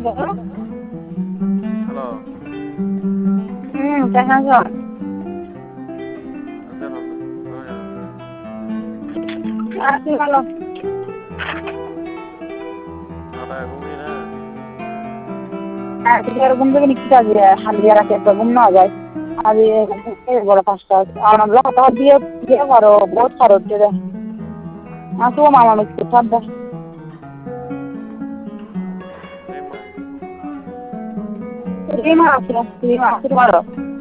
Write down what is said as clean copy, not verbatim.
Hello. কেমন আছো? আছি ভালো। ঘুমিয়ে না ঘুম থেকে নিচ্ছে আজ হালিয়া রাখে তো ঘুম না যায় আজ বড় পাঁচটা আর দিয়ে দিয়ে পারো বহুত খরচ রে আসো মামা মিষ্টি খাদ্য রিমা আছে রিমা আছে পারো